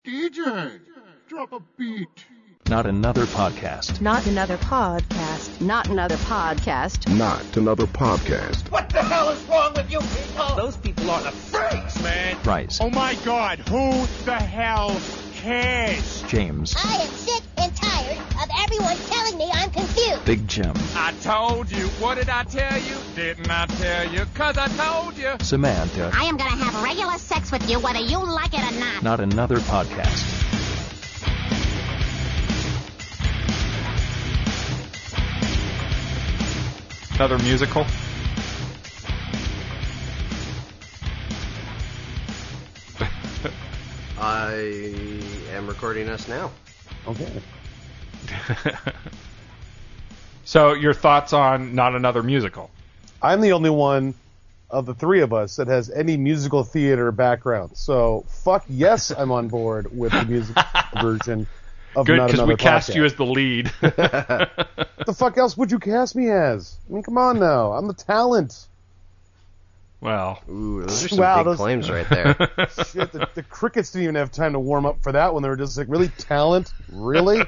DJ, drop a beat. Not another podcast. Not another podcast. Not another podcast. Not another podcast. What the hell is wrong with you people? Those people are the freaks, man. Rice. Oh my God, who the hell cares? James. I am sick and tired of everyone telling me I'm confused. Big Jim. I told you. What did I tell you? Didn't I tell you? 'Cause I told you. Samantha. I am gonna have regular sex with you whether you like it or not. Not another podcast. Another musical? I am recording us now. Okay. So, your thoughts on Not Another Musical? I'm the only one of the three of us that has any musical theater background. So, fuck yes, I'm on board with the musical version of Good, Not because Another we cast Podcast. you as the lead. What the fuck else would you cast me as? I mean, come on now. I'm the talent. Well. Ooh, those are some big claims right there. Shit, the Crickets didn't even have time to warm up for that one. They were just like, really? Talent? Really?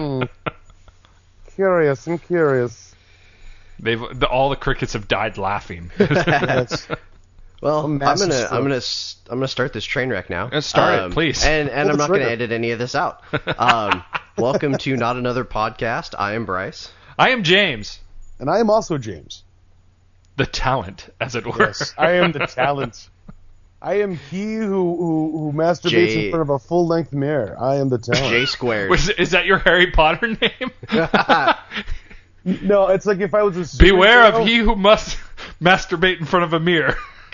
Curious. I'm curious. All the crickets have died laughing. Well, I'm gonna start this train wreck now. Start it, please. And I'm not gonna edit any of this out. Welcome to Not Another Podcast. I am Bryce. I am James. And I am also James. The talent, as it were. Yes, I am the talent. I am he who masturbates in front of a full-length mirror. I am the talent. J squared. Is that your Harry Potter name? No, it's like if I was a superhero. Beware of he who must masturbate in front of a mirror.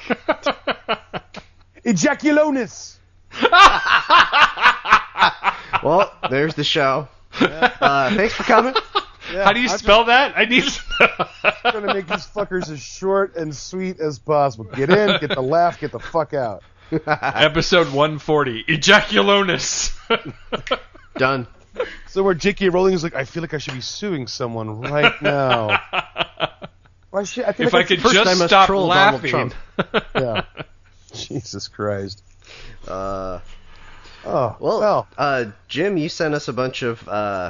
Ejaculonis. Well, there's the show. Thanks for coming. Yeah, How do you spell that? I need to know. I'm trying to make these fuckers as short and sweet as possible. Get in, get the laugh, get the fuck out. Episode 140, Ejaculonis. Done. So where J.K. Rowling is like, I feel like I should be suing someone right now. If I could just stop laughing. Yeah. Jesus Christ. Jim, you sent us a bunch of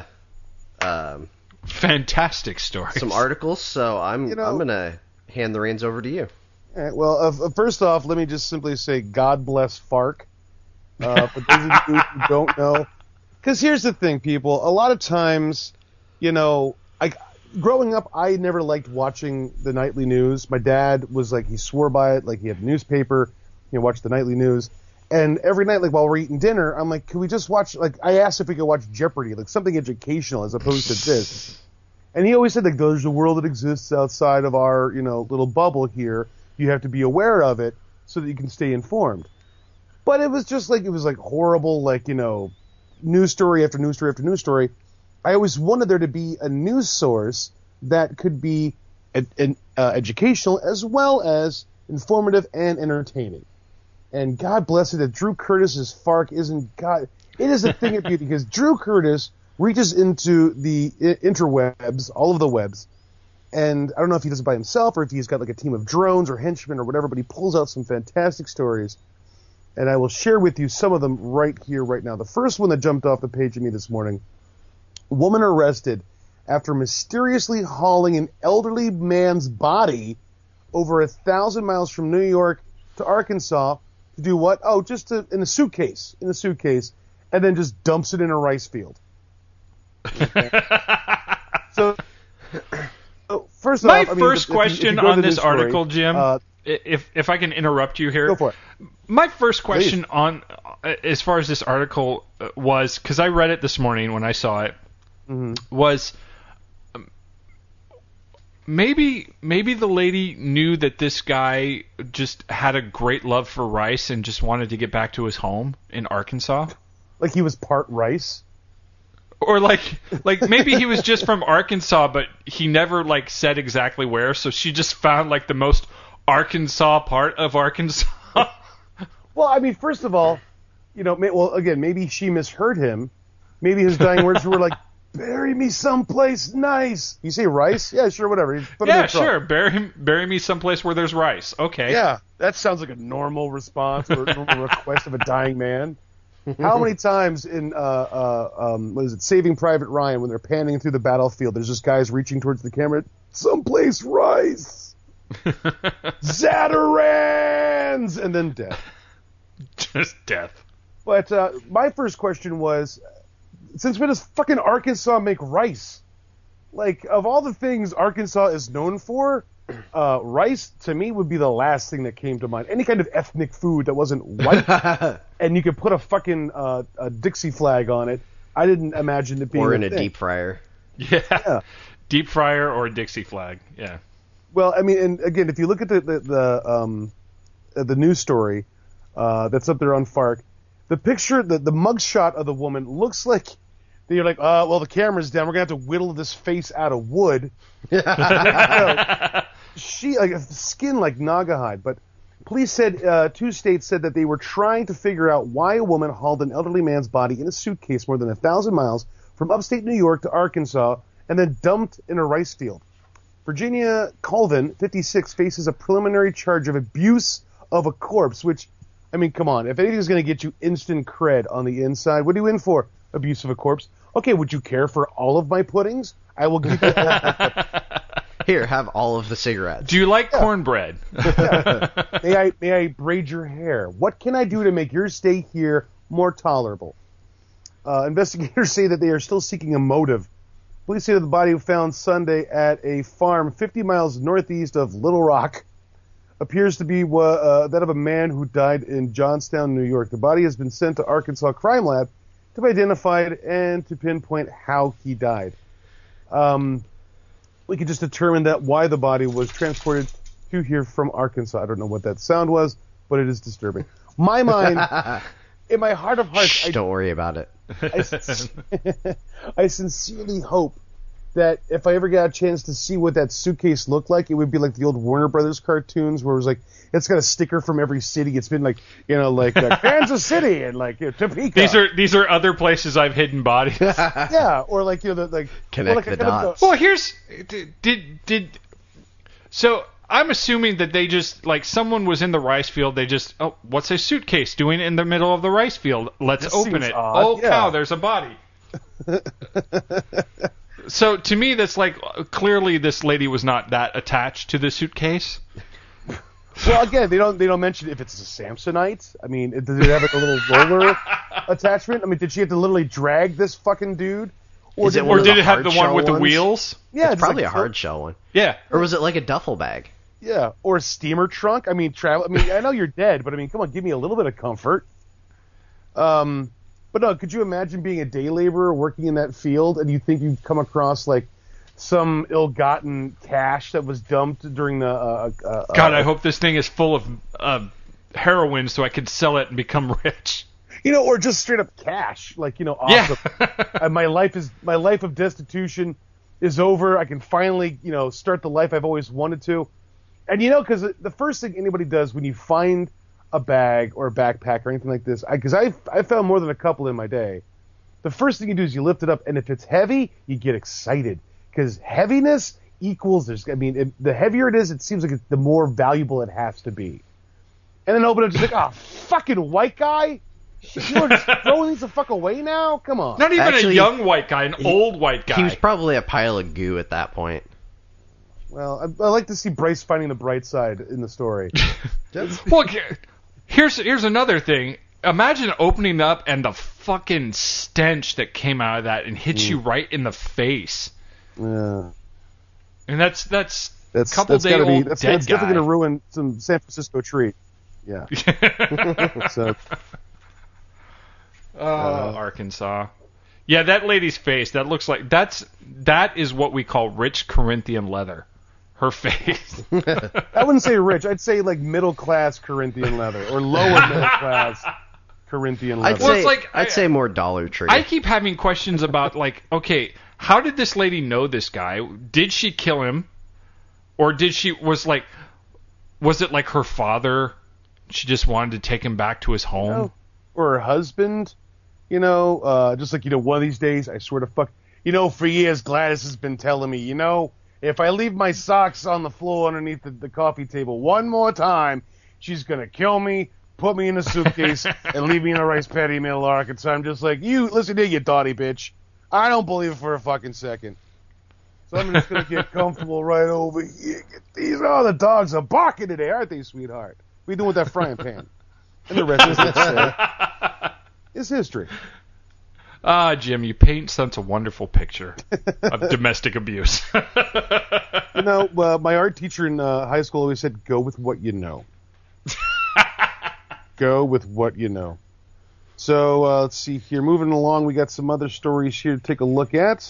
fantastic stories, some articles, so I'm gonna hand the reins over to you. All right, well, first off, let me just simply say God bless FARC. For those of you who don't know, because here's the thing, people. A lot of times, growing up, I never liked watching the nightly news. My dad was like, he swore by it, like he had a newspaper, watch the nightly news. And every night, like while we're eating dinner, I'm like, can we just watch, like, I asked if we could watch Jeopardy, like something educational as opposed to this. And he always said, like, there's a world that exists outside of our, little bubble here. You have to be aware of it so that you can stay informed. But it was just like, horrible, like, news story after news story after news story. I always wanted there to be a news source that could be educational as well as informative and entertaining. And God bless it that Drew Curtis's FARC isn't God. It is a thing of beauty because Drew Curtis reaches into the interwebs, all of the webs, and I don't know if he does it by himself or if he's got like a team of drones or henchmen or whatever, but he pulls out some fantastic stories, and I will share with you some of them right here, right now. The first one that jumped off the page of me this morning: woman arrested after mysteriously hauling an elderly man's body over 1,000 miles from New York to Arkansas. To do what? Oh, in a suitcase, and then just dumps it in a rice field. Okay. So, first off, first question on this article, Jim, if I can interrupt you here. Go for it. My first question on, as far as this article was, because I read it this morning when I saw it, was maybe the lady knew that this guy just had a great love for rice and just wanted to get back to his home in Arkansas. Like he was part rice? Or like maybe he was just from Arkansas, but he never like said exactly where, so she just found like the most Arkansas part of Arkansas. Well, first of all, maybe she misheard him. Maybe his dying words were like, bury me someplace nice. You say rice? Yeah, sure, whatever. Yeah, sure. Bury me someplace where there's rice. Okay. Yeah, that sounds like a normal response or a normal request of a dying man. How many times in what is it, Saving Private Ryan, when they're panning through the battlefield, there's just guys reaching towards the camera, someplace rice, Zatarans, and then death. Just death. But my first question was, since when does fucking Arkansas make rice? Like, of all the things Arkansas is known for, rice, to me, would be the last thing that came to mind. Any kind of ethnic food that wasn't white, and you could put a fucking a Dixie flag on it. I didn't imagine it being or in a thing. deep fryer. Yeah. Deep fryer or a Dixie flag. Yeah. Well, I mean, and again, if you look at the news story that's up there on FARC, the picture, the mugshot of the woman looks like you're like, well, the camera's down. We're gonna have to whittle this face out of wood. She like skin like Naugahyde. But police said 2 states said that they were trying to figure out why a woman hauled an elderly man's body in a suitcase more than 1,000 miles from upstate New York to Arkansas and then dumped in a rice field. Virginia Colvin, 56, faces a preliminary charge of abuse of a corpse, which, I mean, come on. If anything's going to get you instant cred on the inside, what are you in for? Abuse of a corpse. Okay, would you care for all of my puddings? I will give you all of my puddings. Here, have all of the cigarettes. Do you like cornbread? May I braid your hair? What can I do to make your stay here more tolerable? Investigators say that they are still seeking a motive. Police say that the body found Sunday at a farm 50 miles northeast of Little Rock appears to be that of a man who died in Johnstown, New York. The body has been sent to Arkansas Crime Lab to be identified and to pinpoint how he died. We could just determine that why the body was transported to here from Arkansas. I don't know what that sound was, but it is disturbing. My mind, in my heart of hearts... Don't worry about it. I sincerely hope that if I ever got a chance to see what that suitcase looked like, it would be like the old Warner Brothers cartoons where it was like, it's got a sticker from every city. It's been like, Kansas City and like Topeka. These are other places I've hidden bodies. Yeah, or like, connect the dots. Well, here's so I'm assuming that they just, like, someone was in the rice field. They just, what's a suitcase doing in the middle of the rice field? Let's open it. Odd. Oh, yeah. Cow, there's a body. So to me, that's like, clearly this lady was not that attached to the suitcase. Well, again, they don't mention if it's a Samsonite. I mean, does it have like a little roller attachment? I mean, did she have to literally drag this fucking dude? Or did it have the one with the wheels? Yeah, it's probably like a hard shell one. Yeah. Or was it like a duffel bag? Yeah, or a steamer trunk. I mean, I know you're dead, but I mean, come on, give me a little bit of comfort. But no, could you imagine being a day laborer working in that field, and you think you'd come across like some ill-gotten cash that was dumped during the? God, I hope this thing is full of heroin so I can sell it and become rich. Or just straight up cash, like awesome. Yeah. my life of destitution is over. I can finally start the life I've always wanted to. And because the first thing anybody does when you find a bag or a backpack or anything like this, because I found more than a couple in my day, the first thing you do is you lift it up, and if it's heavy, you get excited because heaviness equals the heavier it is, it seems like the more valuable it has to be. And then open it, just like, fucking white guy. You are just throwing these the fuck away now? Come on. Not even a young white guy, an old white guy. He was probably a pile of goo at that point. Well, I like to see Bryce finding the bright side in the story. Well, here's another thing. Imagine opening up and the fucking stench that came out of that and hits you right in the face. Yeah. And that's a couple day old that's dead guy. That's definitely going to ruin some San Francisco treat. Yeah. So. Arkansas. Yeah, that lady's face, that looks like that is what we call rich Corinthian leather. Her face. I wouldn't say rich. I'd say like middle class Corinthian leather or lower middle class Corinthian leather. I'd say more Dollar Tree. I keep having questions about okay, how did this lady know this guy? Did she kill him? Or was it like her father? She just wanted to take him back to his home? Or her husband? Just like, one of these days, I swear to fuck. For years, Gladys has been telling me, if I leave my socks on the floor underneath the coffee table one more time, she's going to kill me, put me in a suitcase and leave me in a rice paddy, middle Arkansas. I'm just like, you, listen here, you dotty bitch. I don't believe it for a fucking second. So I'm just going to get comfortable right over here. Get these. Oh, the dogs are barking today, aren't they, sweetheart? What are you doing with that frying pan? And the rest is history. Jim, you paint such a wonderful picture of domestic abuse. You know, my art teacher in high school always said, go with what you know. Go with what you know. So, let's see here. Moving along, we got some other stories here to take a look at.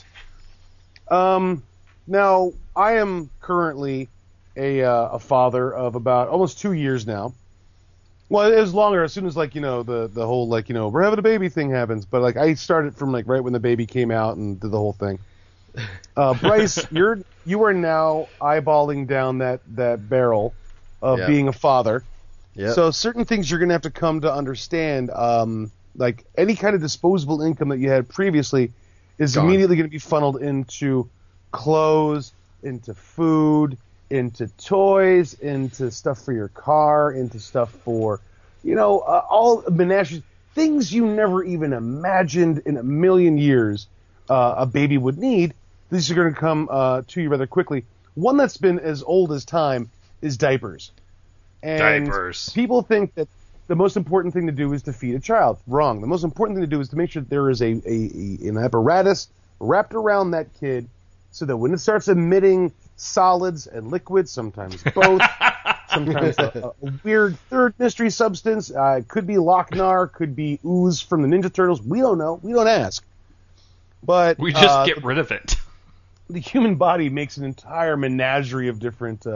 Now, I am currently a father of about almost 2 years now. Well, it was longer as soon as, like, you know, the whole, like, you know, we're having a baby thing happens. But, like, I started from, like, right when the baby came out and did the whole thing. Bryce, you are now eyeballing down that barrel of being a father. Yep. So certain things you're going to have to come to understand, like any kind of disposable income that you had previously is immediately going to be funneled into clothes, into food, into toys, into stuff for your car, into stuff for, you know, all menageries, things you never even imagined in a million years a baby would need. These are going to come to you rather quickly. One that's been as old as time is diapers. And diapers. People think that the most important thing to do is to feed a child. Wrong. The most important thing to do is to make sure that there is an apparatus wrapped around that kid so that when it starts emitting solids and liquids, sometimes both, sometimes a weird third mystery substance, it could be Lochnar, could be ooze from the Ninja Turtles. We don't know. We don't ask. But we just get rid of it. The human body makes an entire menagerie of different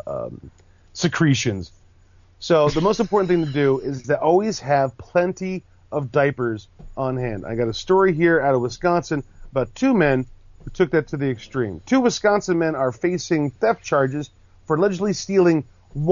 secretions. So the most important thing to do is to always have plenty of diapers on hand. I got a story here out of Wisconsin about two men who took that to the extreme. Two Wisconsin men are facing theft charges for allegedly stealing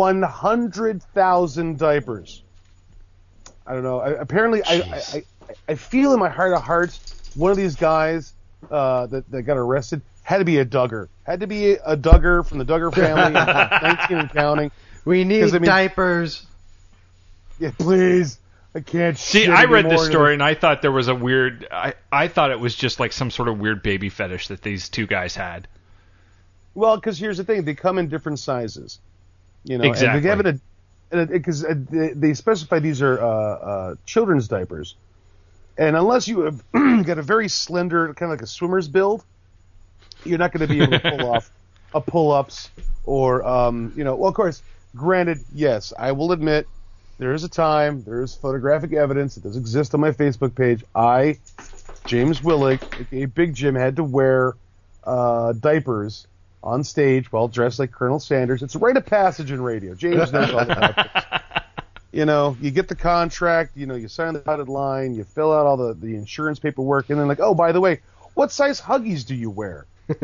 100,000 diapers. I don't know. Apparently, I feel in my heart of hearts one of these guys that got arrested had to be a Duggar. Had to be a Duggar from the Duggar family, 19 and counting. We need diapers. Yeah, please. I can't. See, I read this story and I thought there was a weird. I thought it was just like some sort of weird baby fetish that these two guys had. Well, because here's the thing: they come in different sizes. You know, exactly. And because they specify these are children's diapers, and unless you have got a very slender, kind of like a swimmer's build, you're not going to be able to pull off a pull-ups or you know. Well, of course. Granted, yes, I will admit there is a time, there is photographic evidence that does exist on my Facebook page. I, James Willig, aka Big Jim, had to wear diapers on stage while dressed like Colonel Sanders. It's a rite of passage in radio. James knows all about this. You know, you get the contract, you know, you sign the dotted line, you fill out all the insurance paperwork, and then like, oh, by the way, what size Huggies do you wear?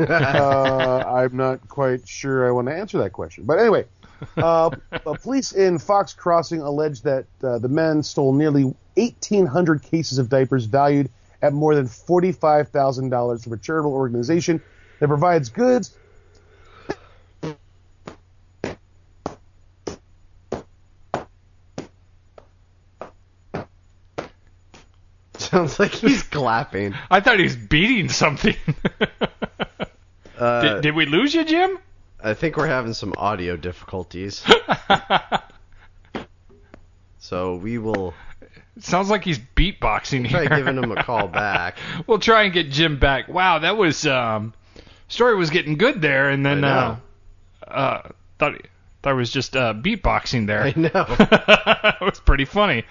I'm not quite sure I want to answer that question. But anyway, police in Fox Crossing allege that the men stole nearly 1,800 cases of diapers valued at more than $45,000 from a charitable organization that provides goods. Sounds like he's clapping. I thought he was beating something. Did we lose you, Jim? I think we're having some audio difficulties. So we will... It sounds like he's beatboxing here. Try giving him a call back. We'll try and get Jim back. Wow, that was... story was getting good there, and then... thought it was just beatboxing there. I know. It was pretty funny.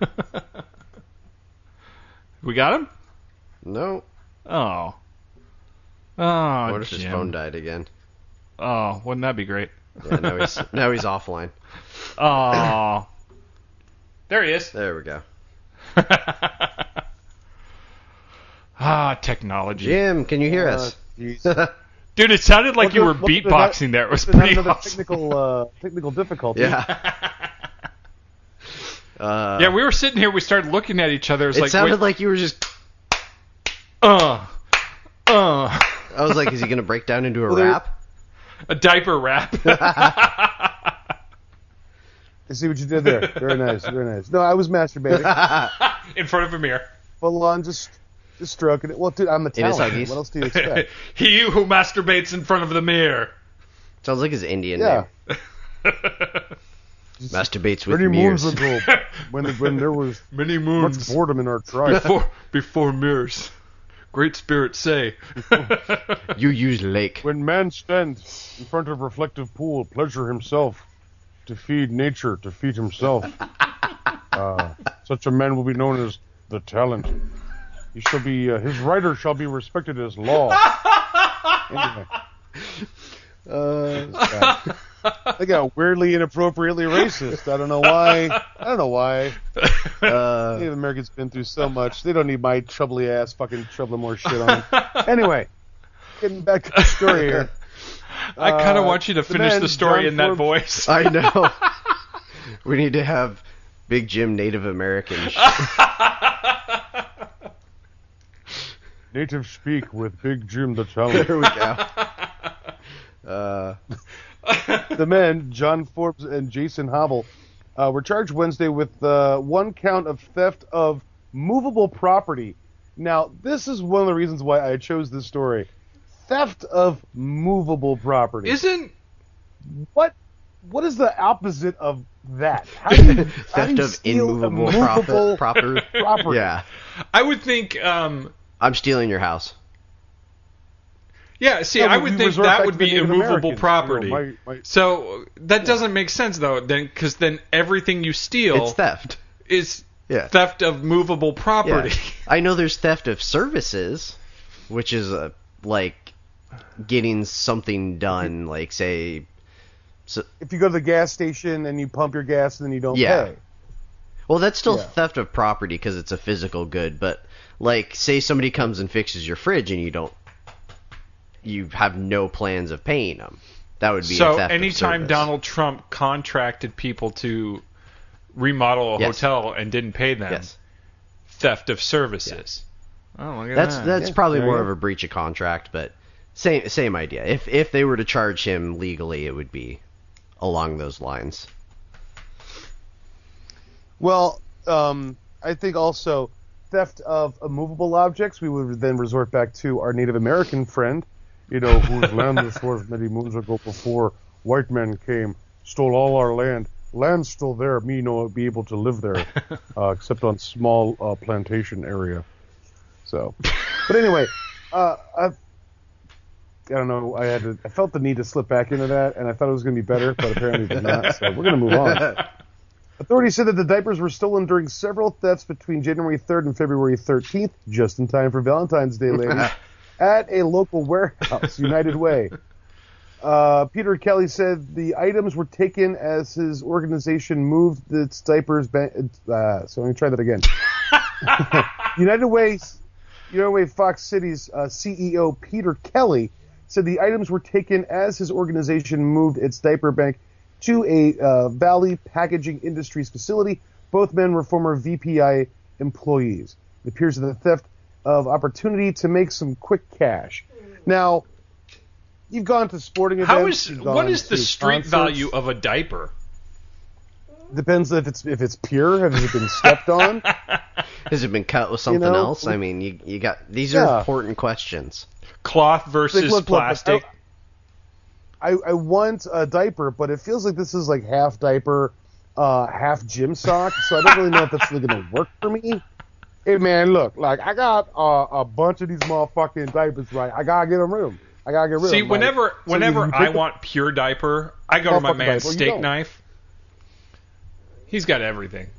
We got him? No. Oh. Oh, I wonder if Jim. his phone died again. Oh, wouldn't that be great? Yeah, now he's offline. Oh. There he is. There we go. Technology. Jim, can you hear us? Dude, it sounded like you were beatboxing there. It was pretty awesome. Technical difficulty. Yeah. Yeah, we were sitting here. We started looking at each other. It sounded like you were just... I was like, is he going to break down into a rap? A diaper rap. I see what you did there. Very nice, very nice. No, I was masturbating. In front of a mirror. Full on, just stroking it. Well, dude, I'm the talent. What else do you expect? He who masturbates in front of the mirror. Sounds like his Indian Yeah. name. Masturbates with Many mirrors. moons ago, when there was Many moons much boredom in our tribe. before mirrors. Great spirits say. You use lake. When man stands in front of reflective pool, pleasure himself, to feed nature, to feed himself. Such a man will be known as the talent. He shall be, his writer shall be respected as law. Anyway. I got weirdly inappropriately racist. I don't know why. Native Americans been through so much. They don't need my troubly ass fucking troubling more shit on them. Anyway, getting back to the story here. I kind of want you to finish the story John in that Forbes- voice. I know. We need to have Big Jim Native American. Native Speak with Big Jim the Talent. There we go. The men, John Forbes and Jason Hobble, were charged Wednesday with one count of theft of movable property. Now, this is one of the reasons why I chose this story. Theft of movable property. What is the opposite of that? How do you, Theft of immovable property. Yeah. I would think... I'm stealing your house. Yeah, see, No, I would think that would be Native immovable Americans. property. You know, So that doesn't make sense, though, because then everything you steal It's theft. is Yeah. theft of movable property. Yeah. I know there's theft of services, which is like getting something done, like say... if you go to the gas station and you pump your gas and then you don't pay. Well, that's still theft of property because it's a physical good, but like say somebody comes and fixes your fridge and you have no plans of paying them. That would be a theft anytime of service. Donald Trump contracted people to remodel a hotel and didn't pay them, theft of services. Oh, look at that. That's probably more of a breach of contract, but same idea. If they were to charge him legally, it would be along those lines. Well, I think also theft of movable objects, we would then resort back to our Native American friend, whose land this was many moons ago before white men came, stole all our land. Land's still there, me no be able to live there, except on small plantation area. So, but anyway, I don't know. I felt the need to slip back into that, and I thought it was going to be better, but apparently it did not. So we're going to move on. Authorities said that the diapers were stolen during several thefts between January 3rd and February 13th, just in time for Valentine's Day, ladies, at a local warehouse, United Way. Peter Kelly said the items were taken as his organization moved its diapers. So let me try that again. United Way Fox City's CEO Peter Kelly said the items were taken as his organization moved its diaper bank to a Valley Packaging Industries facility. Both men were former VPI employees. It appears that the theft of opportunity to make some quick cash. Now, you've gone to sporting events. What is the street value of a diaper? Depends if it's pure. Has it been stepped on? Has it been cut with something else? I mean, you got these are important questions. Cloth versus plastic. I want a diaper, but it feels like this is like half diaper, half gym sock, so I don't really know if that's really going to work for me. Hey, man, look, like, I got a bunch of these motherfucking diapers, right? I got to get them rid of them. I got to get rid of them. See, whenever I want pure diaper, I go to my man's steak knife. He's got everything.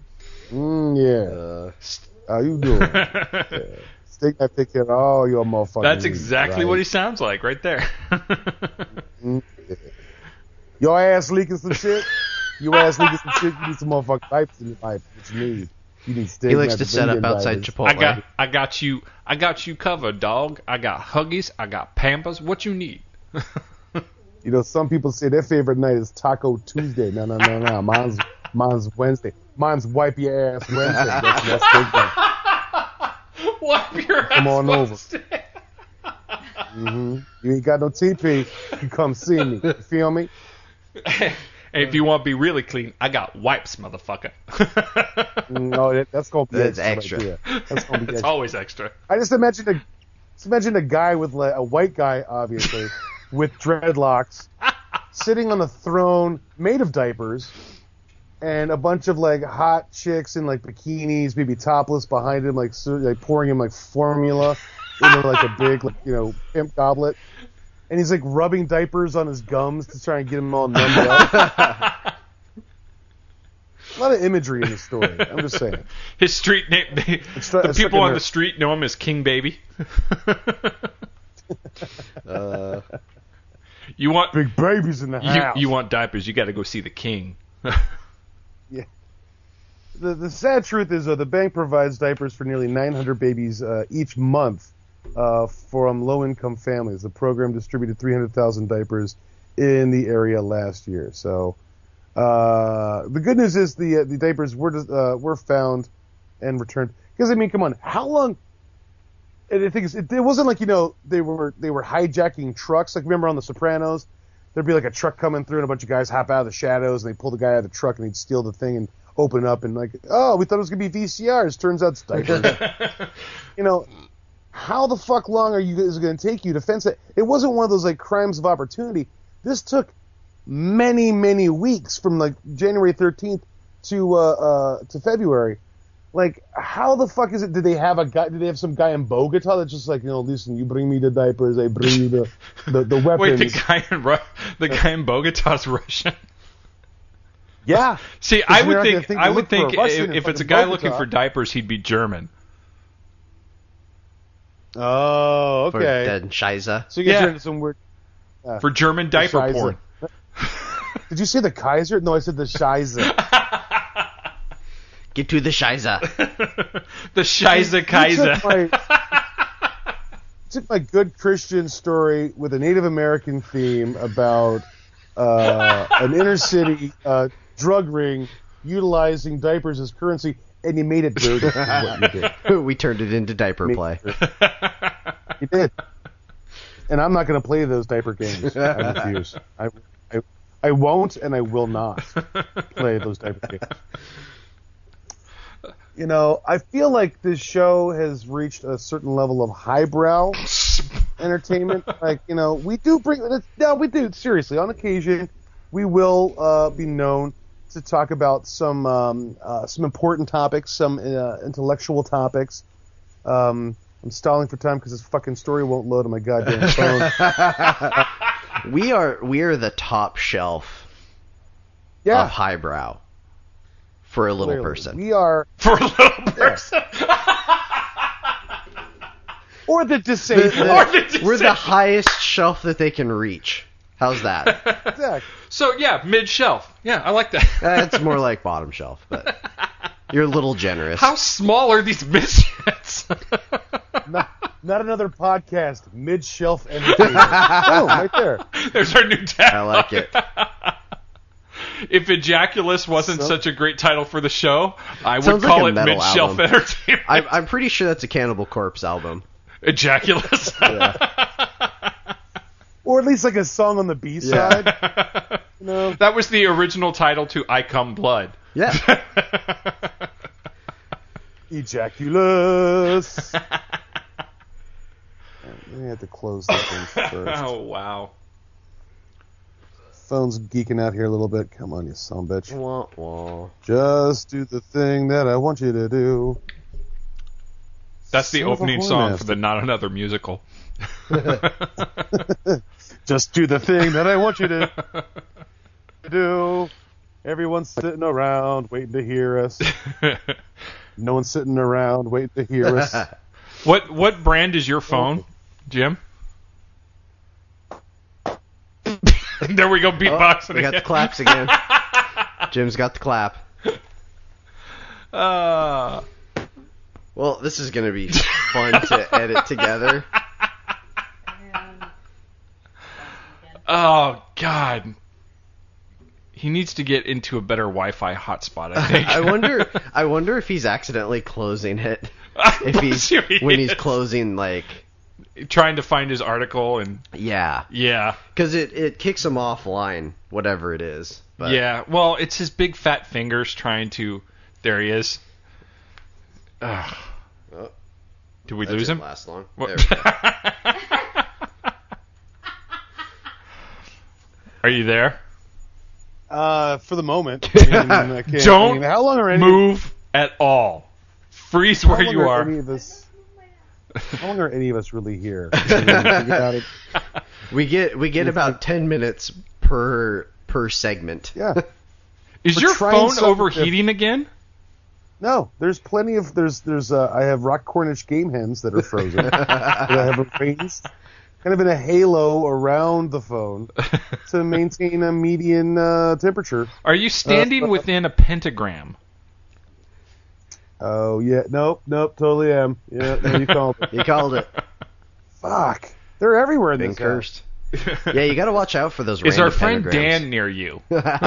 Yeah. How you doing? Yeah. Steak knife take care of all your motherfucking That's needs, exactly right? what he sounds like right there. Yeah. Your ass leaking some shit? Your ass leaking some shit? You need some motherfucking diapers in your life. What you need? You need steak He likes knife to set up Indian outside diapers. Chipotle. I got you covered, dog. I got Huggies. I got Pampers. What you need? You know, some people say their favorite night is Taco Tuesday. No. Mine's Wednesday. Mine's wipe your ass Wednesday. That's steak knife. Wipe your ass. Come on Wednesday. over. You ain't got no TP. You come see me. You feel me? And if you want to be really clean, I got wipes, motherfucker. No, that's gonna be extra. Right. That's gonna be It's always extra. I just imagine a guy with like a white guy, obviously, with dreadlocks, sitting on a throne made of diapers, and a bunch of like hot chicks in like bikinis, maybe topless behind him, like pouring him like formula into like a big pimp goblet, and he's like rubbing diapers on his gums to try and get him all numbed up. A lot of imagery in the story. I'm just saying. His street name, the people on the street know him as King Baby. You want big babies in the house. You want diapers? You got to go see the king. Yeah. The sad truth is, the bank provides diapers for nearly 900 babies each month from low-income families. The program distributed 300,000 diapers in the area last year. So the good news is the diapers were found and returned. Because I mean, come on, how long? And the thing is, it wasn't like they were hijacking trucks. Like remember on The Sopranos, there'd be like a truck coming through and a bunch of guys hop out of the shadows and they pull the guy out of the truck and he'd steal the thing and open it up and like, oh, we thought it was gonna be VCRs. Turns out it's diapers. How the fuck long is it going to take you to fence it? It wasn't one of those like crimes of opportunity. This took many, many weeks from like January 13th to February. Like, how the fuck is it? Did they have some guy in Bogota that's just like, listen, you bring me the diapers, I bring you the weapons. Wait, the guy in Bogota's Russian? Yeah. See, I would think if it's a guy looking for diapers, he'd be German. Oh, okay. For Dead and Shiza. So you get into some weird... for German diaper porn. Did you say the Kaiser? No, I said the Shiza. Get to the Shiza. The Shiza Kaiser. Took my good Christian story with a Native American theme about an inner city drug ring utilizing diapers as currency, and you made it dirty. What you did. We turned it into diaper play. You did. And I'm not going to play those diaper games. I refuse. I won't, and I will not play those diaper games. I feel like this show has reached a certain level of highbrow entertainment. Like, we do seriously. On occasion, we will be known to talk about some important topics, some intellectual topics. I'm stalling for time because this fucking story won't load on my goddamn phone. We are the top shelf of highbrow for a little person. We are for a little person. Or the disabled. We're the highest shelf that they can reach. How's that? Exactly. So yeah, mid shelf. Yeah, I like that. It's more like bottom shelf, but you're a little generous. How small are these misfits? Not another podcast. Mid-shelf entertainment. Oh, right there. There's our new tag. I like it. If Ejaculus wasn't such a great title for the show, I would call it Mid-Shelf Entertainment. I'm pretty sure that's a Cannibal Corpse album. Ejaculus. Or at least like a song on the B-side. Yeah. That was the original title to I Come Blood. Yeah. Ejaculus. We have to close this thing first. Oh, wow. Phone's geeking out here a little bit. Come on, you son of a bitch. Wah, wah. Just do the thing that I want you to do. That's the opening song for the Not Another Musical. Just do the thing that I want you to do. Everyone's sitting around waiting to hear us. No one's sitting around waiting to hear us. What brand is your phone, Jim? There we go, beatboxing. We got the claps again. Jim's got the clap. Well, this is going to be fun to edit together. Oh, God. He needs to get into a better Wi-Fi hotspot, I think. I wonder if he's accidentally closing it. When he's closing, like, trying to find his article and Yeah. yeah. Because it kicks him offline, whatever it is. But Yeah, well, it's his big fat fingers trying to. There he is. Ugh. Oh, Did we that lose didn't him? last long. What? There we go. Are you there? For the moment. I can't, Don't how long are any, move at all. Freeze how where long you are are. any of us, how long are any of us really here? We get about 10 minutes per segment. Yeah. Is We're your trying phone something overheating again? No, there's plenty of I have rock Cornish game hens that are frozen that I have arranged kind of in a halo around the phone to maintain a median temperature. Are you standing within a pentagram? Oh yeah, nope, totally am. Yeah, no, you called it. You called it. Fuck, they're everywhere in Been this cursed. Yeah, you got to watch out for those. Is our random friend pentagrams. Dan near you?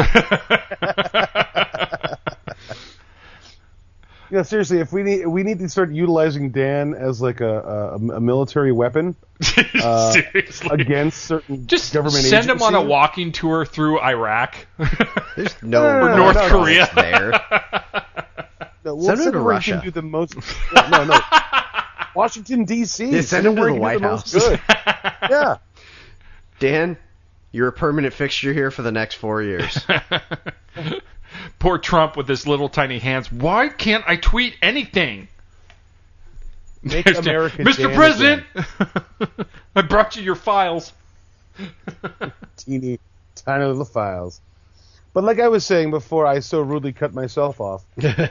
Yeah, seriously, if we need to start utilizing Dan as like a military weapon Seriously. against certain Just government send him on a agencies. walking tour through Iraq. There's no No, North no, Korea. there. No, we'll Send him send to him where he Russia. can do the most. No. Washington D.C. Yeah, send him to where the he can White do most House. good. Yeah. Dan, you're a permanent fixture here for the next 4 years. Poor Trump with his little tiny hands. Why can't I tweet anything? Make There's Dan. America Mr. Dan President, I brought you your files. Teeny tiny little files. But like I was saying before, I so rudely cut myself off.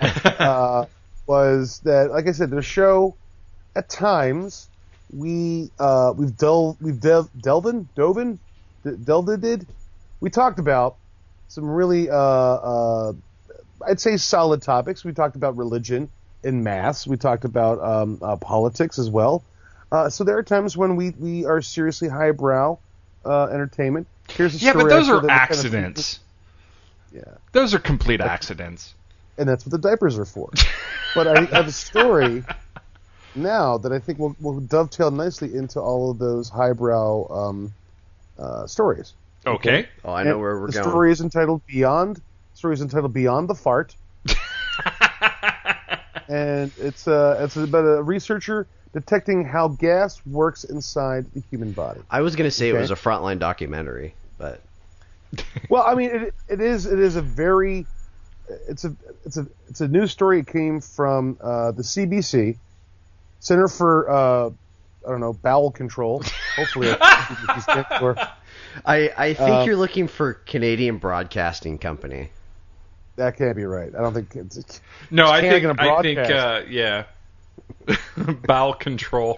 Was that, like I said, the show at times we talked about some really I'd say solid topics. We talked about religion en masse. We talked about politics as well. So there are times when we are seriously highbrow entertainment. Here's a Yeah, story but those I saw are that was kind of- accidents. Yeah. Those are complete accidents. And that's what the diapers are for. But I have a story now that I think will dovetail nicely into all of those highbrow stories. Okay. Oh, I know where we're the going. story is entitled Beyond the Fart. And it's about a researcher detecting how gas works inside the human body. I was going to say it Okay. was a Frontline documentary, but Well, I mean, it is a very it's a news story. It came from the CBC, Center for Bowel Control. Hopefully, that's what it stands for. I think you're looking for Canadian Broadcasting Company. That can't be right. I don't think it's No, I think Canada Broadcast. yeah. Bowel control.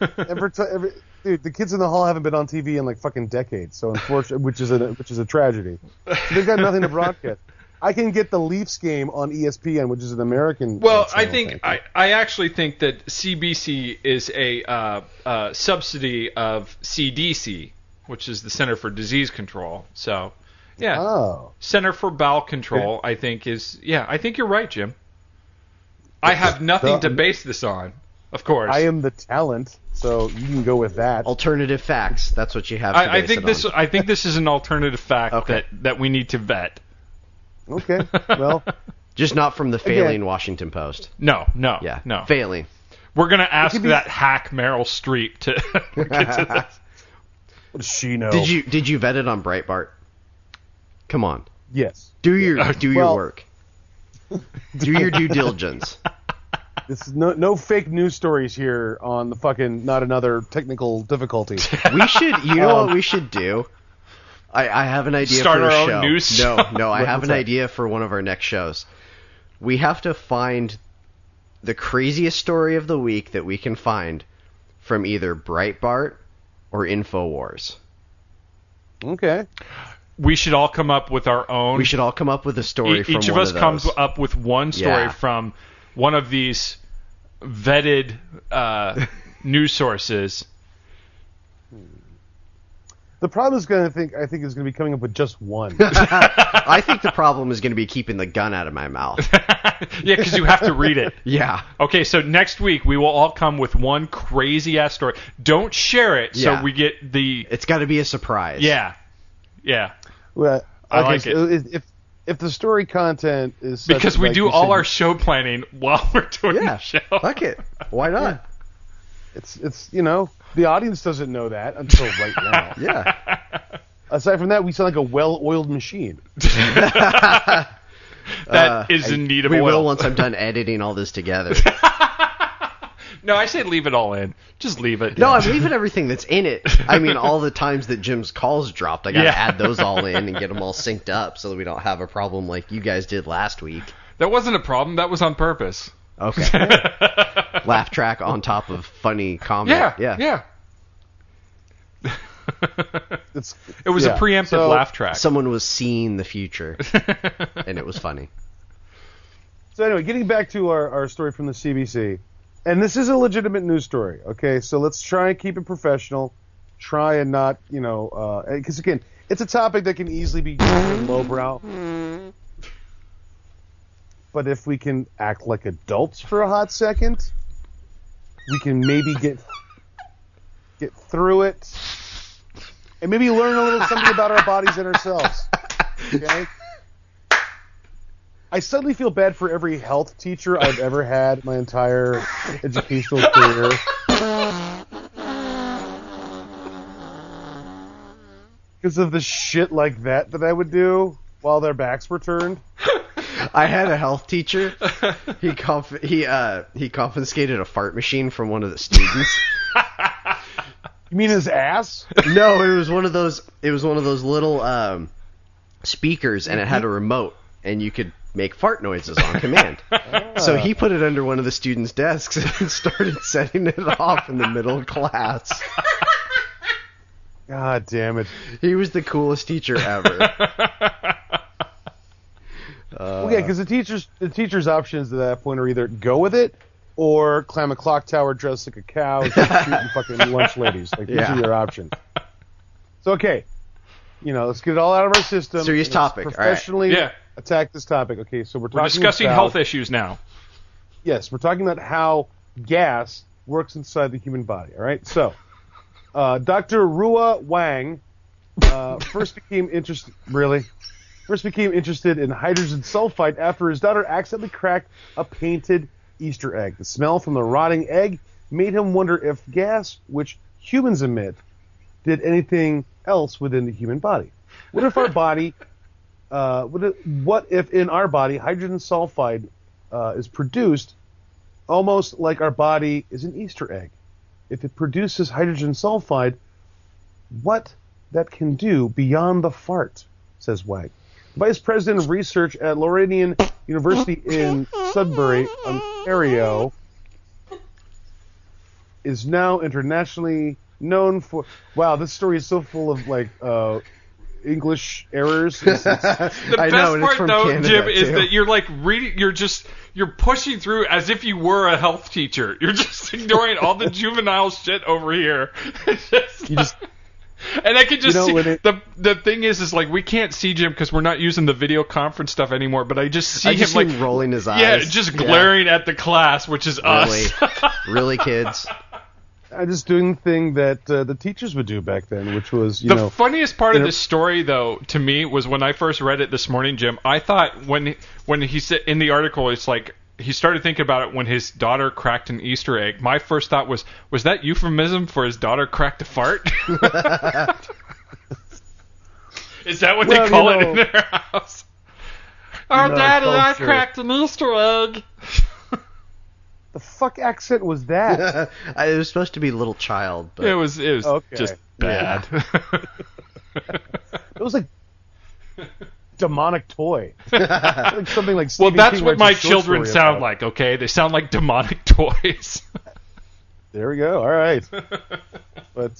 Dude, the kids in the hall haven't been on TV in like fucking decades. So unfortunately, which is a tragedy. So they've got nothing to broadcast. I can get the Leafs game on ESPN, which is an American. Well, channel, I think I actually think that CBC is a subsidy of CDC, which is the Center for Disease Control. So, yeah, Center for Bowel Control. I think I think you're right, Jim. I have nothing to base this on, of course. I am the talent, so you can go with that. Alternative facts. That's what you have to I base think it this. on. I think this is an alternative fact Okay. that we need to vet. Okay, well, Just not from the failing Washington Post. No. Yeah, no. failing. We're gonna ask could be- that hack Meryl Streep to get to this. what does she know? Did you vet it on Breitbart? Come on, Yes. do your Well- work. Do your due diligence. This is no fake news stories here on the fucking Not Another Technical Difficulty. We should. You know what we should do? I have an idea Start for a our own show. news show. No, I have What's an that? idea for one of our next shows. We have to find the craziest story of the week that we can find from either Breitbart or InfoWars. Okay. We should all come up with our own. We should all come up with a story from Each of one us of those. comes up with one story Yeah. from one of these vetted news sources. The problem is I think is going to be coming up with just one. I think the problem is going to be keeping the gun out of my mouth. Yeah, because you have to read it. Yeah. Okay, so next week we will all come with one crazy ass story. Don't share it, so we get the. It's got to be a surprise. Yeah. Yeah. Well, I like it. If the story content is such because we do all our show planning while we're doing the show. Fuck it. Why not? It's the audience doesn't know that until right now. Yeah. Aside from that, we sound like a well-oiled machine. That is in need of oil. We will once I'm done editing all this together. No, I say leave it all in. Just leave it. No, I'm leaving everything that's in it. I mean, all the times that Jim's calls dropped, I got to add those all in and get them all synced up so that we don't have a problem like you guys did last week. That wasn't a problem. That was on purpose. Okay. Laugh track on top of funny comment. Yeah. It was a preemptive laugh track. Someone was seeing the future, and it was funny. So anyway, getting back to our story from the CBC, and this is a legitimate news story, okay? So let's try and keep it professional. Try and not, because again, it's a topic that can easily be lowbrow. But if we can act like adults for a hot second, we can maybe get through it, and maybe learn a little something about our bodies and ourselves. Okay? I suddenly feel bad for every health teacher I've ever had my entire educational career. Because of the shit like that I would do while their backs were turned. I had a health teacher. He confiscated a fart machine from one of the students. You mean his ass? No, it was one of those little speakers, and it had a remote, and you could make fart noises on command. So he put it under one of the students' desks and started setting it off in the middle of class. God damn it. He was the coolest teacher ever. Because the teacher's options at that point are either go with it or climb a clock tower dressed like a cow and start shooting fucking lunch ladies. Like, these are your options. So, okay. Let's get it all out of our system. Serious topic. Professionally attack this topic. Okay, so we're discussing health issues now. Yes, we're talking about how gas works inside the human body. All right, so Dr. Rua Wang first became interested in hydrogen sulfide after his daughter accidentally cracked a painted Easter egg. The smell from the rotting egg made him wonder if gas, which humans emit, did anything else within the human body. What if our body, what if in our body hydrogen sulfide is produced almost like our body is an Easter egg? If it produces hydrogen sulfide, what that can do beyond the fart, says Wang. Vice President of Research at Laurentian University in Sudbury, Ontario, is now internationally known for... Wow, this story is so full of, English errors. The best part, though, Canada, Jim, is that you're, reading... You're pushing through as if you were a health teacher. You're just ignoring all the juvenile shit over here. And I can just see the thing is we can't see Jim because we're not using the video conference stuff anymore. But I just see him rolling his eyes, just glaring at the class, which is us. Really, kids. I'm just doing the thing that the teachers would do back then, which was the funniest part of this story, though, to me, was when I first read it this morning, Jim. I thought when he said in the article, it's like. He started thinking about it when his daughter cracked an Easter egg. My first thought was that euphemism for his daughter cracked a fart? Is that what they call it in their house? Our daddy and I cracked an Easter egg. The fuck accent was that? It was supposed to be little child, but it was just bad. It was like demonic toy. Like something like Stephen that's King what my children sound like, okay? They sound like demonic toys. There we go. All right. But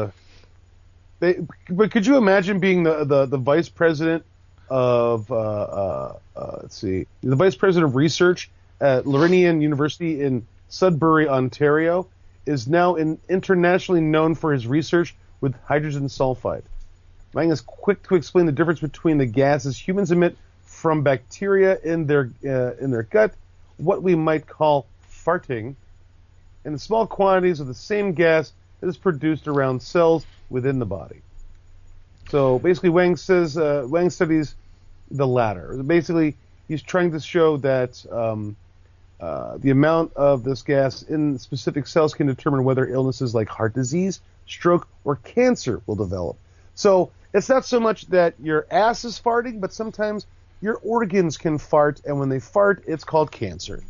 could you imagine being the vice president of let's see, the vice president of research at Laurentian University in Sudbury, Ontario, is now internationally known for his research with hydrogen sulfide. Wang is quick to explain the difference between the gases humans emit from bacteria in their gut, what we might call farting, and the small quantities of the same gas that is produced around cells within the body. So basically, Wang studies the latter. Basically, he's trying to show that the amount of this gas in specific cells can determine whether illnesses like heart disease, stroke, or cancer will develop. So it's not so much that your ass is farting, but sometimes your organs can fart, and when they fart, it's called cancer.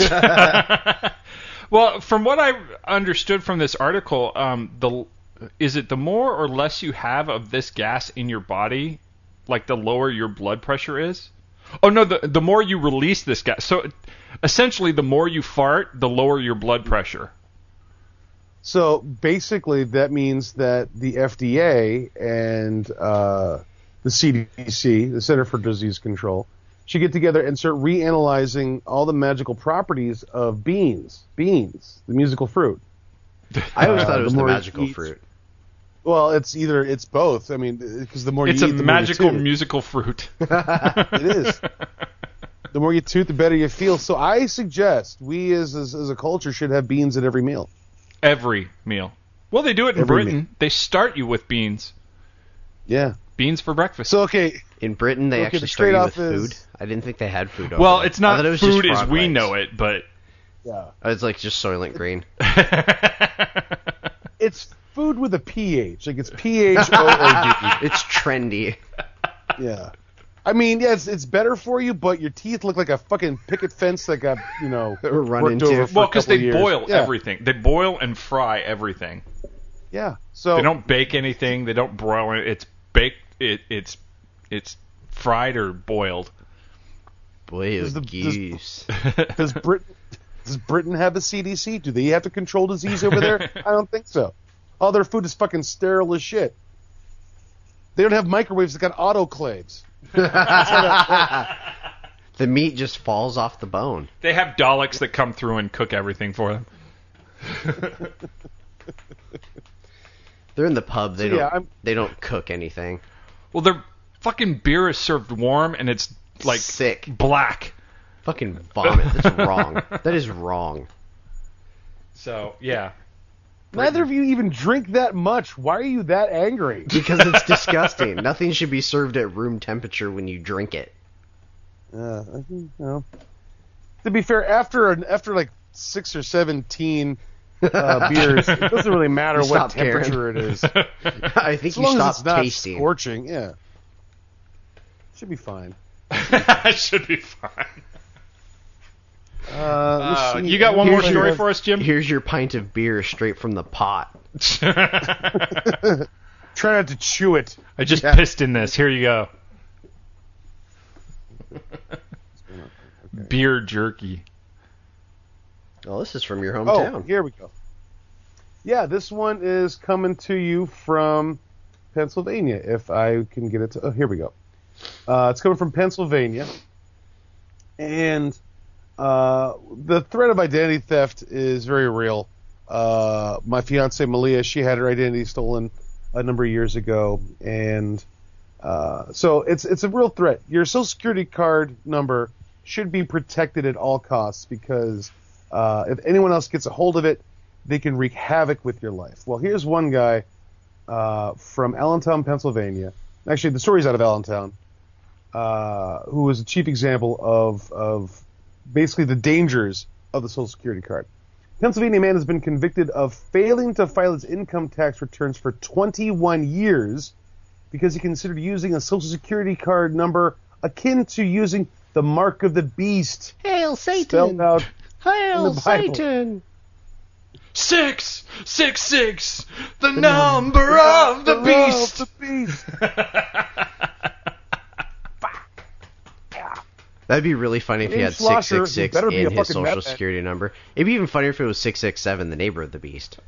Well, from what I understood from this article, is it the more or less you have of this gas in your body, like the lower your blood pressure is? Oh no, the more you release this gas. So essentially, the more you fart, the lower your blood pressure. So basically, that means that the FDA and the CDC, the Center for Disease Control, should get together and start reanalyzing all the magical properties of beans, the musical fruit. I always thought it was the magical fruit. Well, it's both. I mean, because the more you eat, the more you toot. It's a magical musical fruit. It is. The more you toot, the better you feel. So I suggest we, as a culture, should have beans at every meal. Every meal. Well, they do it in Britain. Meal. They start you with beans. Yeah. Beans for breakfast. So, okay. In Britain, they actually start you with food. I didn't think they had food over Well, there. it's not food as we know it, but... Yeah. It's like just Soylent Green. It's food with a PH. Like, it's PHOOD. It's trendy. Yeah. I mean, yeah, it's better for you, but your teeth look like a fucking picket fence that got, run into. Well, because they boil everything. They boil and fry everything. Yeah. So they don't bake anything. They don't broil it. It's baked. It's fried or boiled. Boiled geese. Does Britain have a CDC? Do they have to control disease over there? I don't think so. All their food is fucking sterile as shit. They don't have microwaves that got autoclaves. The meat just falls off the bone. They have Daleks that come through and cook everything for them. They're in the pub. They don't cook anything. Well, their fucking beer is served warm and it's like sick, black. Fucking vomit. That's wrong. That is wrong. So yeah. Neither of you even drink that much. Why are you that angry? Because it's disgusting. Nothing should be served at room temperature when you drink it. To be fair, after like 6 or 17 beers, it doesn't really matter what temperature it is. I think as you long as stop it's not tasting. Scorching, yeah. Should be fine. Should be fine. You got one more story for us, Jim? Here's your pint of beer straight from the pot. Try not to chew it. I just pissed in this. Here you go. Beer jerky. Oh, this is from your hometown. Oh, here we go. Yeah, this one is coming to you from Pennsylvania, if I can get it to... Oh, here we go. It's coming from Pennsylvania. And the threat of identity theft is very real. My fiancée, Malia, she had her identity stolen a number of years ago. And so it's a real threat. Your Social Security card number should be protected at all costs because if anyone else gets a hold of it, they can wreak havoc with your life. Well, here's one guy from Allentown, Pennsylvania. Actually, the story's out of Allentown, who was a chief example of basically the dangers of the Social Security card. Pennsylvania man has been convicted of failing to file his income tax returns for 21 years because he considered using a Social Security card number akin to using the mark of the beast. Hail Satan! Spelled out Hail in the Bible. Satan! 666, the number of the beast. That'd be really funny if he had 666 in his social security number. It'd be even funnier if it was 667, the neighbor of the beast.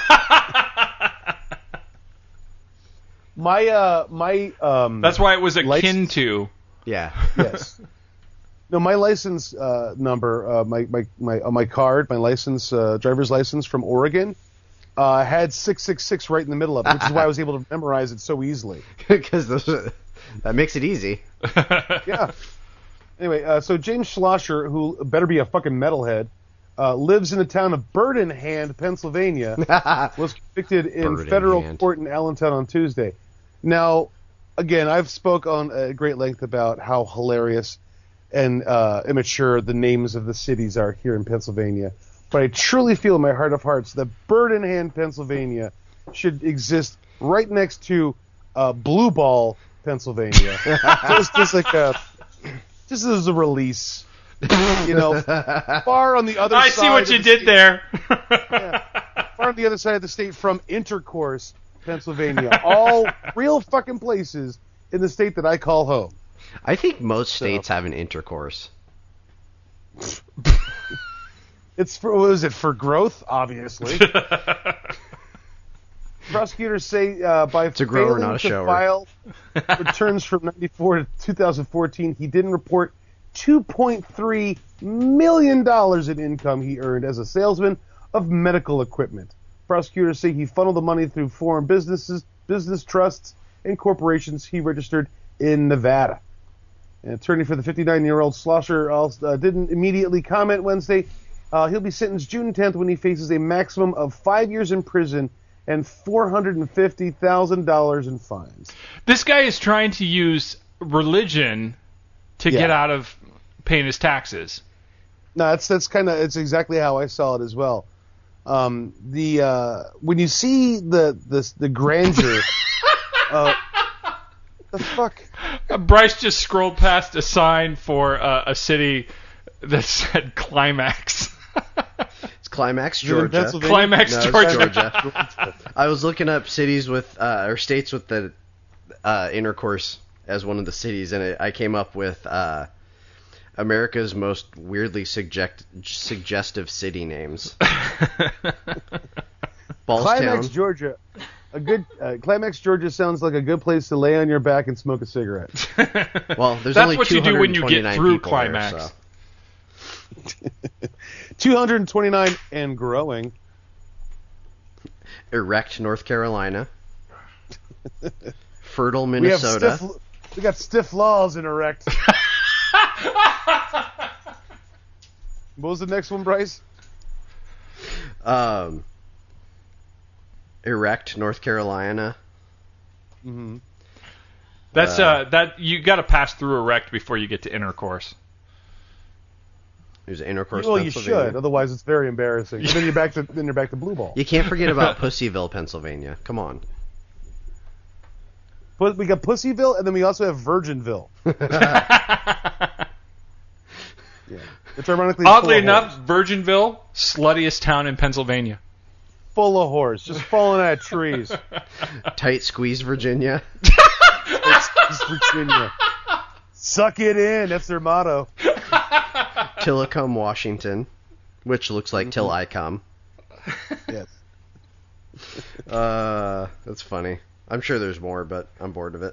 That's why it was akin to. Yeah. Yes. No, my license number, my card, my license, driver's license from Oregon, had 666 right in the middle of it, which is why I was able to memorize it so easily. Because that makes it easy. Yeah. Anyway, so James Schlosser, who better be a fucking metalhead, lives in the town of Bird in Hand, Pennsylvania, was convicted in federal court in Allentown on Tuesday. Now, again, I've spoke on at great length about how hilarious and immature the names of the cities are here in Pennsylvania. But I truly feel in my heart of hearts that Bird in Hand, Pennsylvania should exist right next to Blue Ball, Pennsylvania. Just as a release. Far on the other side. I see what you did there. Far on the other side of the state from Intercourse, Pennsylvania. All real fucking places in the state that I call home. I think most states have an intercourse. It's for growth, obviously. Prosecutors say by failing to file returns from 1994 to 2014, he didn't report $2.3 million in income he earned as a salesman of medical equipment. Prosecutors say he funneled the money through foreign business trusts, and corporations he registered in Nevada. An attorney for the 59-year-old Schlosser didn't immediately comment Wednesday. He'll be sentenced June 10th when he faces a maximum of 5 years in prison and $450,000 in fines. This guy is trying to use religion to get out of paying his taxes. No, it's exactly how I saw it as well. When you see the grandeur, the fuck. Bryce just scrolled past a sign for a city that said Climax. It's Climax, Georgia. Climax, no, Georgia. I was looking up cities with or states with the intercourse as one of the cities, and I came up with America's most weirdly suggestive city names. Climax, Georgia. A good Climax, Georgia sounds like a good place to lay on your back and smoke a cigarette. Well, there's That's only what you do when you get through Climax. Climax. There, so. 229 and growing. Erect, North Carolina. Fertile, Minnesota. We got stiff laws in Erect. What was the next one, Bryce? Erect, North Carolina. Mm-hmm. That's that you got to pass through Erect before you get to Intercourse. There's Intercourse. Well, you should, otherwise it's very embarrassing. Then you're back to Blue Ball. You can't forget about Pussyville, Pennsylvania. Come on. We got Pussyville, and then we also have Virginville. Yeah. Which ironically, oddly enough, Virginville, sluttiest town in Pennsylvania. Full of whores, just falling out of trees. Tight squeeze, Virginia. Tight squeeze, Virginia. Suck it in. That's their motto. Tillicum, Washington, which looks like Till I Come. Yes. That's funny. I'm sure there's more, but I'm bored of it.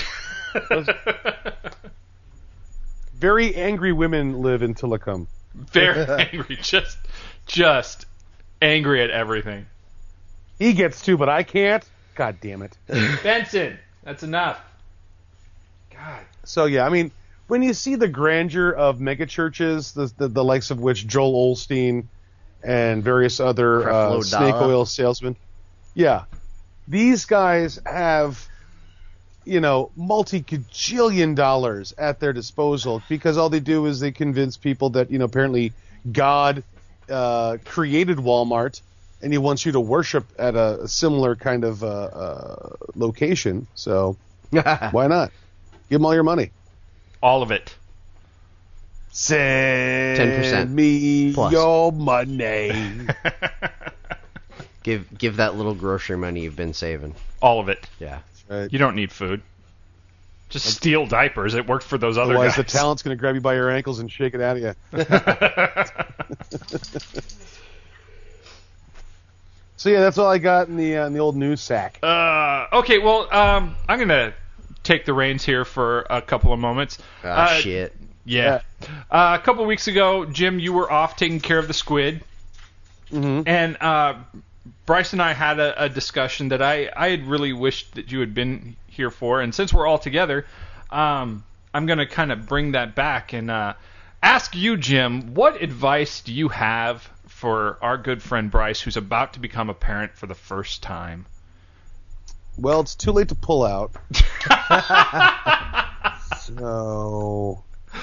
Very angry women live in Tillicum. Very angry, just angry at everything. He gets to, but I can't. God damn it. Benson, that's enough. God. So yeah, I mean, when you see the grandeur of megachurches, the likes of which Joel Osteen and various other snake oil salesmen, yeah, these guys have, multi-gajillion dollars at their disposal because all they do is they convince people that, apparently God created Walmart and he wants you to worship at a similar kind of location. So why not? Give them all your money. All of it. Send 10% me plus. your money. Give that little grocery money you've been saving. All of it. Yeah. Right. You don't need food. Just steal diapers. It worked for those other Otherwise, guys. the talent's going to grab you by your ankles and shake it out of you. So yeah, that's all I got in the old news sack. Okay, well, I'm going to take the reins here for a couple of moments. Shit. Yeah. A couple of weeks ago, Jim, you were off taking care of the squid. Mm-hmm. And Bryce and I had a discussion that I had really wished that you had been here for, and since we're all together, I'm going to kind of bring that back and ask you, Jim, what advice do you have for our good friend Bryce, who's about to become a parent for the first time? Well, it's too late to pull out. So,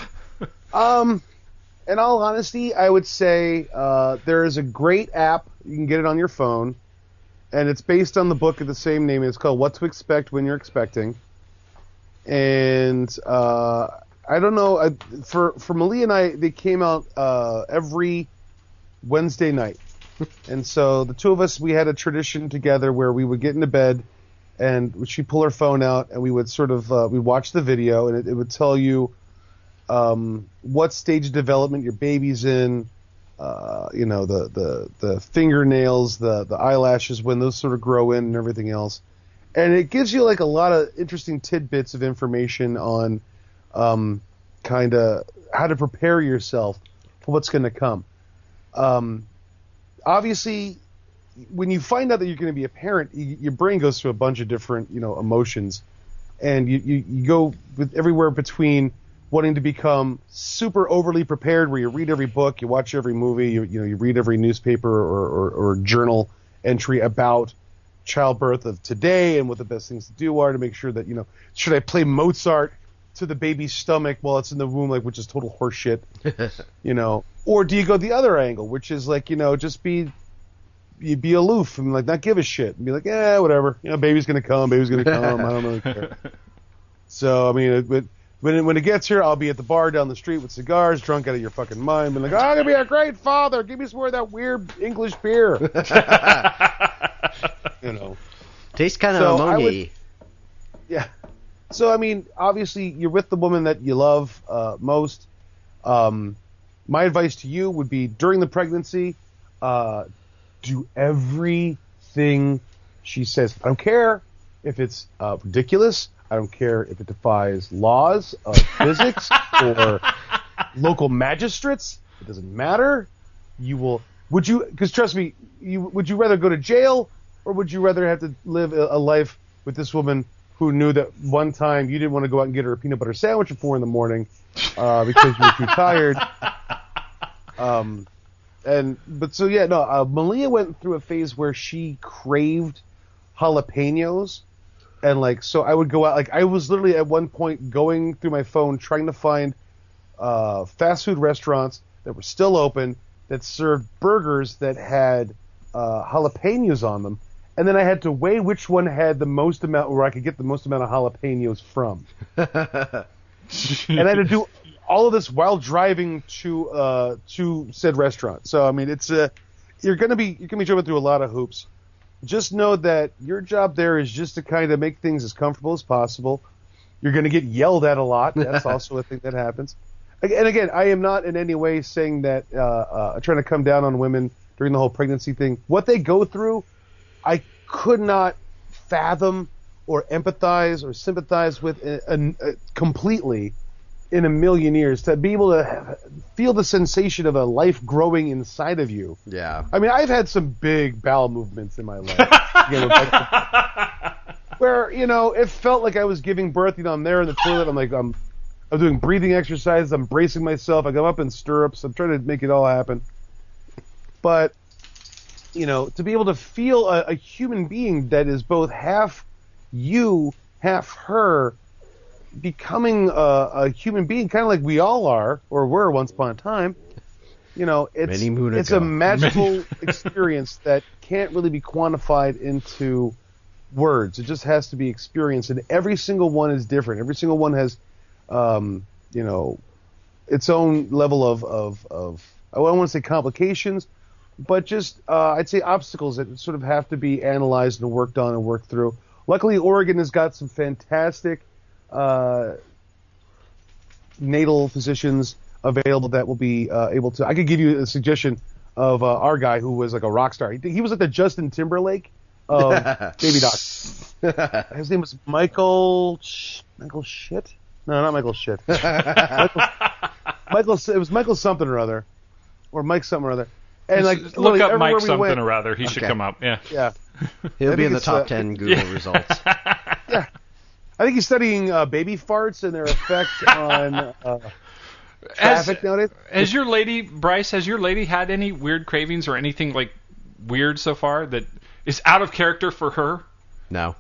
in all honesty, I would say there is a great app. You can get it on your phone, and it's based on the book of the same name. It's called What to Expect When You're Expecting. And I don't know, for Malia and I, they came out every Wednesday night. And so the two of us, we had a tradition together where we would get into bed, and she'd pull her phone out, and we would sort of we'd watch the video, and it would tell you what stage of development your baby's in, the fingernails, the eyelashes, when those sort of grow in, and everything else. And it gives you like a lot of interesting tidbits of information on kind of how to prepare yourself for what's going to come. Obviously, when you find out that you're going to be a parent, your brain goes through a bunch of different, emotions, and you go with everywhere between wanting to become super overly prepared, where you read every book, you watch every movie, you read every newspaper or journal entry about childbirth of today and what the best things to do are to make sure that, should I play Mozart to the baby's stomach while it's in the womb, which is total horseshit, or do you go the other angle, which is just be aloof and not give a shit and be like, yeah, whatever, baby's gonna come, I don't really care. So I mean, when it gets here, I'll be at the bar down the street with cigars, drunk out of your fucking mind, being like, I'm gonna be a great father, give me some more of that weird English beer. Tastes kind of ammonia. Yeah. So I mean, obviously, you're with the woman that you love most. My advice to you would be during the pregnancy, do everything she says. I don't care if it's ridiculous. I don't care if it defies laws of physics or local magistrates. It doesn't matter. Because trust me, would you rather go to jail or would you rather have to live a life with this woman who knew that one time you didn't want to go out and get her a peanut butter sandwich at 4 a.m. Because you were too tired? Malia went through a phase where she craved jalapenos, and so I would go out. I was literally at one point going through my phone trying to find fast food restaurants that were still open that served burgers that had jalapenos on them, and then I had to weigh which one had the most amount, where I could get the most amount of jalapenos from. And I had to do all of this while driving to said restaurant. So I mean, it's you're gonna be jumping through a lot of hoops. Just know that your job there is just to kind of make things as comfortable as possible. You're gonna get yelled at a lot. That's also a thing that happens. And again, I am not in any way saying that trying to come down on women during the whole pregnancy thing. What they go through, I could not fathom or empathize or sympathize with completely in a million years. To be able to feel the sensation of a life growing inside of you. Yeah. I mean, I've had some big bowel movements in my life. Where, it felt like I was giving birth. I'm there in the toilet. I'm doing breathing exercises. I'm bracing myself. I go up in stirrups. I'm trying to make it all happen. But, to be able to feel a human being that is both half you, half her, becoming a human being, kind of like we all are, or were once upon a time, it's a magical experience that can't really be quantified into words. It just has to be experienced, and every single one is different. Every single one has, its own level of I don't want to say complications, but just I'd say obstacles that sort of have to be analyzed and worked on and worked through. Luckily, Oregon has got some fantastic natal physicians available that will be able to. I could give you a suggestion of our guy who was like a rock star. He was like the Justin Timberlake of baby doctors. His name was Michael Shit? No, not Michael Shit. Michael. It was Michael something or other, or Mike something or other. And like look up everywhere Mike we something went, or other. He should come up. Yeah. Yeah. He'll be in the it's, top 10 Google results. Yeah. I think he's studying baby farts and their effect on traffic nowadays. Has your lady, Bryce, had any weird cravings or anything like weird so far that is out of character for her? No.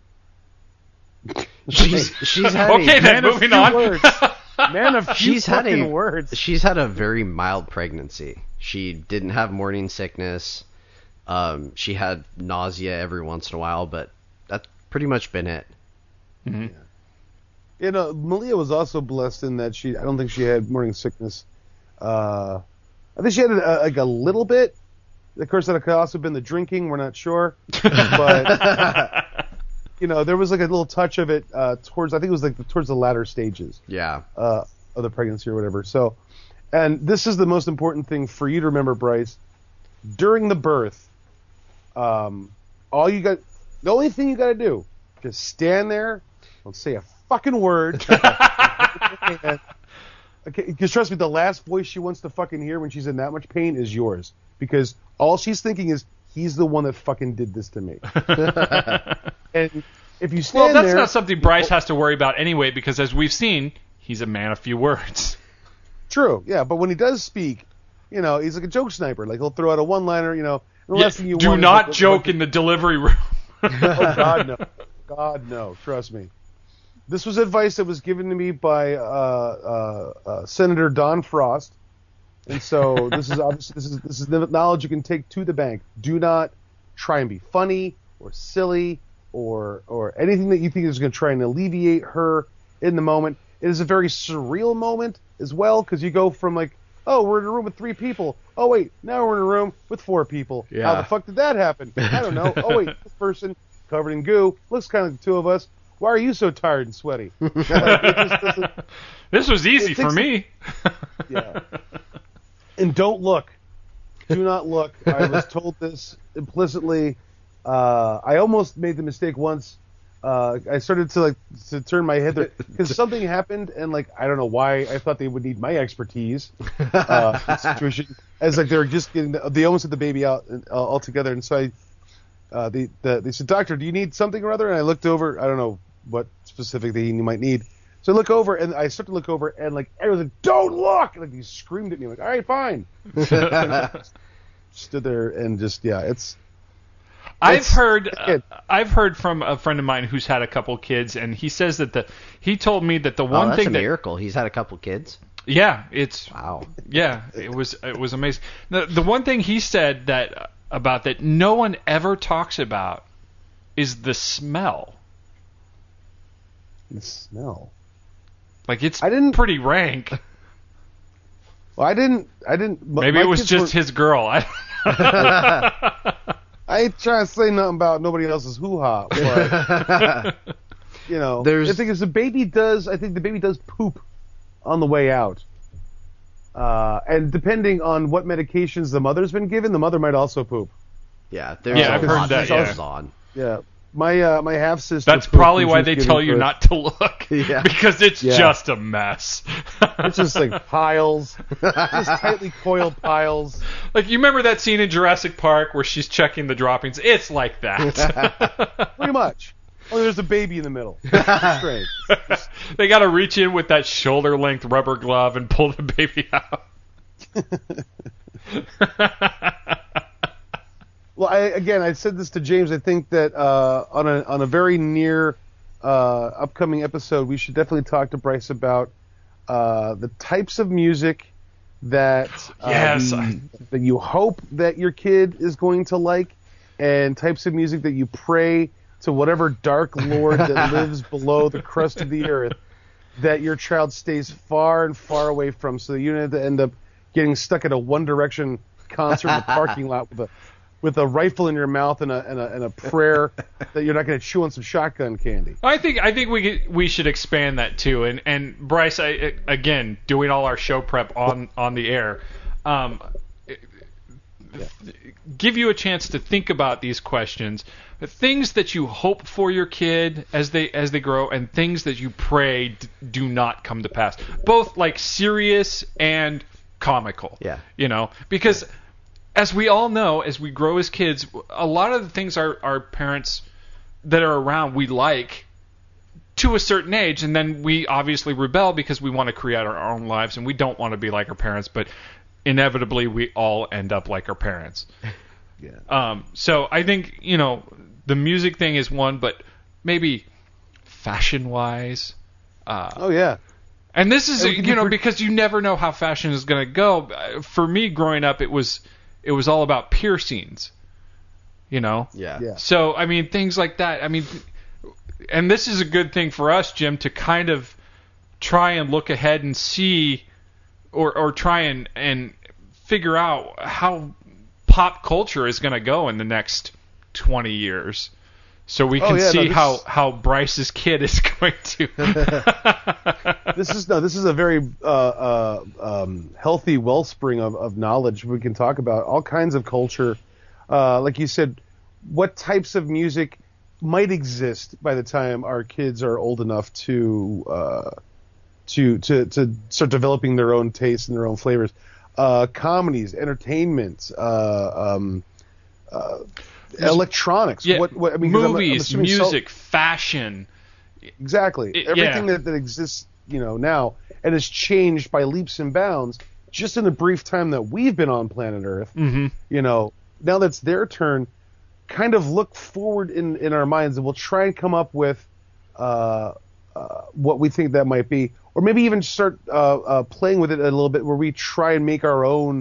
She's had okay, then moving on. Words. Man of few fucking words. She's had a very mild pregnancy. She didn't have morning sickness. She had nausea every once in a while, but that's pretty much been it. Mm-hmm. Yeah. You know, Malia was also blessed in that I don't think she had morning sickness. I think she had a little bit. Of course, that could also have been the drinking. We're not sure, but you know, there was like a little touch of it towards. I think it was like towards the latter stages. Yeah. Of the pregnancy or whatever. So, and this is the most important thing for you to remember, Bryce. During the birth, the only thing you got to do, just stand there, don't say a fucking word. Okay, because trust me, the last voice she wants to fucking hear when she's in that much pain is yours. Because all she's thinking is, he's the one that fucking did this to me. And if you stand that's there, not something Bryce has to worry about anyway, because as we've seen, he's a man of few words. True, yeah, but when he does speak, you know, he's like a joke sniper. Like, he'll throw out a one-liner, you know. The last thing you do want not is joke in the delivery room. Oh, God, no. God, no. Trust me. This was advice that was given to me by Senator Don Frost. And so this is obviously this is knowledge you can take to the bank. Do not try and be funny or silly or anything that you think is going to try and alleviate her in the moment. It is a very surreal moment as well, because you go from like, oh, we're in a room with 3 people. Oh, wait, now we're in a room with 4 people. Yeah. How the fuck did that happen? I don't know. Oh, wait, this person covered in goo looks kind of like the 2 of us. Why are you so tired and sweaty? This was easy for me. Yeah. And don't look. Do not look. I was told this implicitly. I almost made the mistake once. I started to turn my head there because something happened, and like I don't know why I thought they would need my expertise in the situation. As like they were just getting, they almost had the baby out altogether, and so they said, "Doctor, do you need something or other?" And I looked over. I don't know what specific thing you might need. So I look over, and I start to look over, and like everyone's like, "Don't look!" And, like he screamed at me, like, "All right, fine." Stood there and just it's. I've heard from a friend of mine who's had a couple kids, and he says that he told me that the one that's thing a miracle. He's had a couple kids. Yeah, it's wow. Yeah, it was amazing. The one thing he said that no one ever talks about is the smell. The smell. Like it's pretty rank. Well, I didn't. Maybe it was just his girl. I ain't trying to say nothing about nobody else's hoo-ha, but you know, the thing is, the baby does poop on the way out, and depending on what medications the mother's been given, the mother might also poop. Yeah, I've heard that. Yeah, my half sister. That's probably why they tell you not to look. Yeah. Because it's just a mess. It's just like piles, just tightly coiled piles. Like you remember that scene in Jurassic Park where she's checking the droppings? It's like that. Pretty much. Oh, there's a baby in the middle. Strange. They got to reach in with that shoulder-length rubber glove and pull the baby out. Well, I said this to James. I think that on a very near upcoming episode, we should definitely talk to Bryce about the types of music that that you hope that your kid is going to like, and types of music that you pray to whatever dark lord that lives below the crust of the earth that your child stays far and far away from, so that you don't have to end up getting stuck at a One Direction concert in the parking lot with a rifle in your mouth and a prayer that you're not going to chew on some shotgun candy. I think we should expand that too. And Bryce, again, doing all our show prep on the air, give you a chance to think about these questions, things that you hope for your kid as they grow, and things that you pray do not come to pass, both like serious and comical. Yeah, because. as we all know, as we grow as kids, a lot of the things our parents that are around we like to a certain age, and then we obviously rebel because we want to create our own lives and we don't want to be like our parents, but inevitably we all end up like our parents. Yeah. So I think, the music thing is one, but maybe fashion-wise. Oh, yeah. And this is, because you never know how fashion is going to go. For me, growing up, it was all about piercings, Yeah. So, I mean, things like that. I mean, and this is a good thing for us, Jim, to kind of try and look ahead and see or try and figure out how pop culture is going to go in the next 20 years. So we can see how Bryce's kid is going to. This is a very healthy wellspring of knowledge. We can talk about all kinds of culture. Like you said, what types of music might exist by the time our kids are old enough to start developing their own tastes and their own flavors. Comedies, entertainment, electronics. Yeah, movies, music, fashion. Exactly. Everything that exists, now and has changed by leaps and bounds just in the brief time that we've been on planet Earth. Mm-hmm. Now that's their turn. Kind of look forward in our minds, and we'll try and come up with what we think that might be, or maybe even start playing with it a little bit, where we try and make our own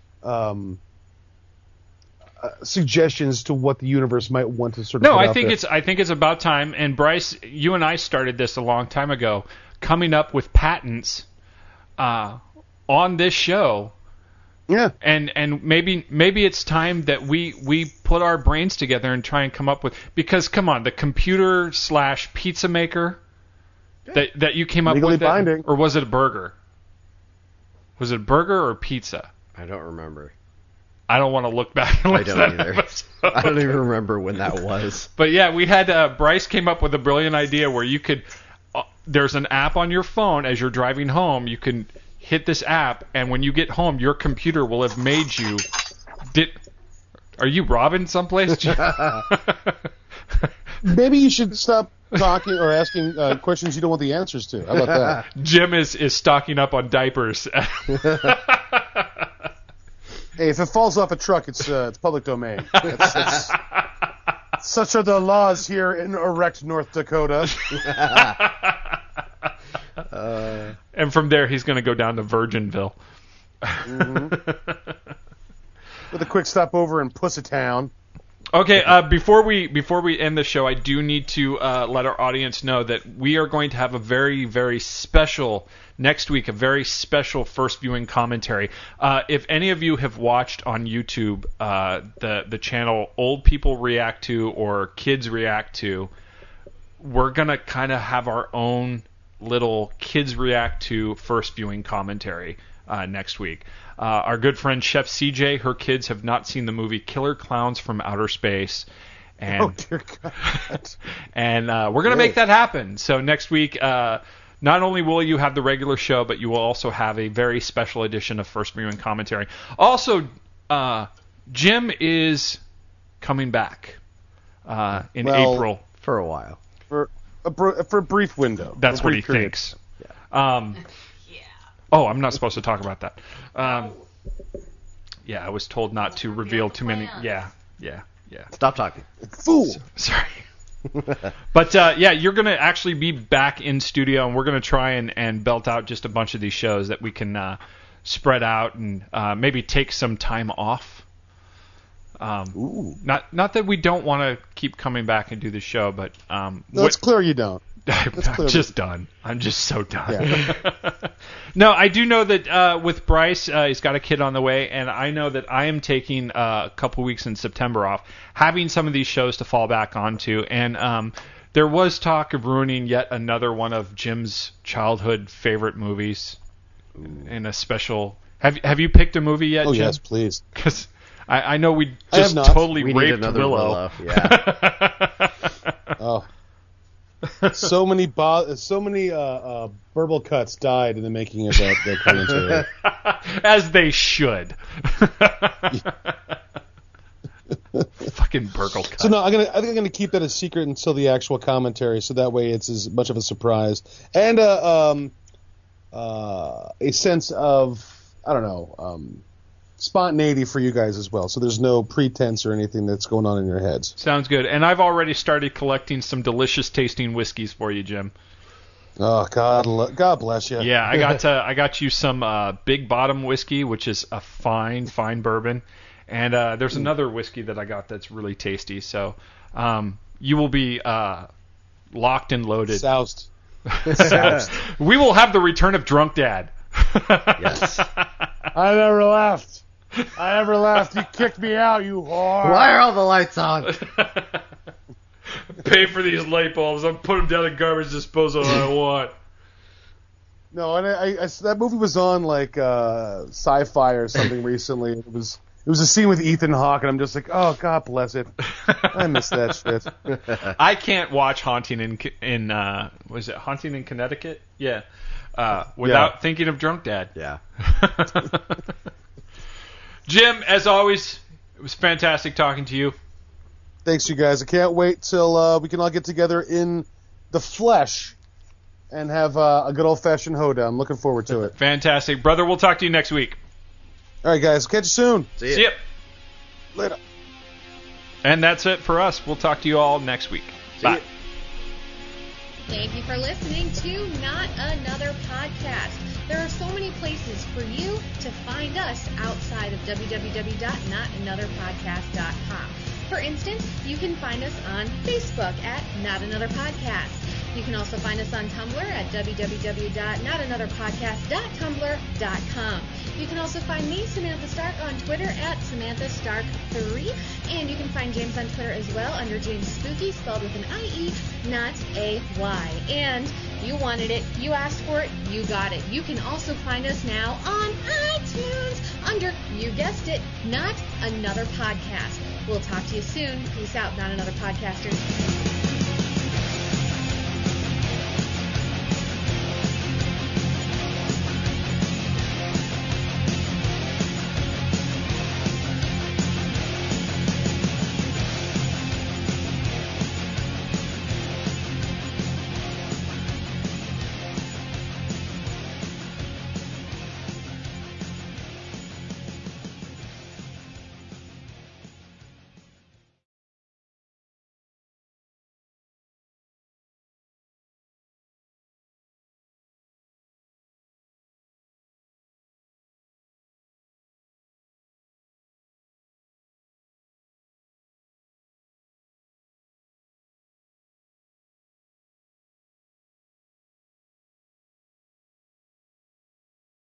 suggestions to what the universe might want to sort of. No, I think it's about time. And Bryce, you and I started this a long time ago, coming up with patents on this show. Yeah. And maybe it's time that we put our brains together and try and come up with, because come on, the computer / pizza maker that you came up legally with, binding. Or was it a burger? Was it a burger or pizza? I don't remember. I don't want to look back and I don't either. I don't even remember when that was. But yeah, we had Bryce came up with a brilliant idea where you could there's an app on your phone as you're driving home. You can hit this app, and when you get home, your computer will have made you. Are you robbing someplace? Maybe you should stop talking or asking questions you don't want the answers to. How about that? Jim is stocking up on diapers. Hey, if it falls off a truck, it's public domain. Such are the laws here in Erect, North Dakota. And from there, he's going to go down to Virginville. Mm-hmm. With a quick stopover in Pussatown. Okay, before we end the show, I do need to let our audience know that we are going to have a very, very special next week, a very special first viewing commentary. If any of you have watched on YouTube the channel Old People React To or Kids React To, we're going to kind of have our own little Kids React To first viewing commentary next week. Our good friend Chef CJ, her kids have not seen the movie Killer Clowns from Outer Space. And, oh, dear God. And we're going to make that happen. So next week, not only will you have the regular show, but you will also have a very special edition of First Viewing Commentary. Also, Jim is coming back in April. For a while. For a brief window. That's what he thinks. Yeah. Oh, I'm not supposed to talk about that. Yeah, I was told not to reveal too many. Yeah. Stop talking. Fool. Sorry. But yeah, you're going to actually be back in studio, and we're going to try and belt out just a bunch of these shows that we can spread out and maybe take some time off. Not that we don't want to keep coming back and do the show, but no, it's clear you don't. I'm just done. I'm just so done. Yeah. No, I do know that with Bryce, he's got a kid on the way, and I know that I am taking a couple weeks in September off, having some of these shows to fall back onto, and there was talk of ruining yet another one of Jim's childhood favorite movies in a special. Have you picked a movie yet, Jim? Jim? Yes, please. Because I know we just totally raped Willow. Yeah. Oh. So many Burble cuts died in the making of that commentary. As they should. Fucking Burgle cuts. So no, I think I'm gonna keep that a secret until the actual commentary, so that way it's as much of a surprise and a sense of, I don't know, spontaneity for you guys as well. So there's no pretense or anything that's going on in your heads. Sounds good. And I've already started collecting some delicious tasting whiskeys for you, Jim. Oh, God bless you. Yeah, I got you some Big Bottom whiskey, which is a fine bourbon, and there's another whiskey that I got that's really tasty. So you will be locked and loaded. Soused. We will have the return of Drunk Dad. Yes. I never left. You kicked me out, you whore. Why are all the lights on? Pay for these light bulbs. I'm putting them down the garbage disposal when I want. No, and I that movie was on like Sci-Fi or something recently. It was a scene with Ethan Hawke, and I'm just like, oh, God bless it. I miss that shit. I can't watch Haunting in was it Haunting in Connecticut? Yeah. Without thinking of Drunk Dad. Yeah. Jim, as always, it was fantastic talking to you. Thanks, you guys. I can't wait till we can all get together in the flesh and have a good old-fashioned hoedown. Looking forward to it. Fantastic. Brother, we'll talk to you next week. All right, guys. Catch you soon. See ya. Later. And that's it for us. We'll talk to you all next week. Bye. Thank you for listening to Not Another Podcast. There are so many places for you to find us outside of www.notanotherpodcast.com. For instance, you can find us on Facebook at Not Another Podcast. You can also find us on Tumblr at www.notanotherpodcast.tumblr.com. You can also find me, Samantha Stark, on Twitter at SamanthaStark3. And you can find James on Twitter as well under James Spooky, spelled with an I-E, not a Y. And you wanted it, you asked for it, you got it. You can also find us now on iTunes under, you guessed it, Not Another Podcast. We'll talk to you soon. Peace out, Not Another Podcasters.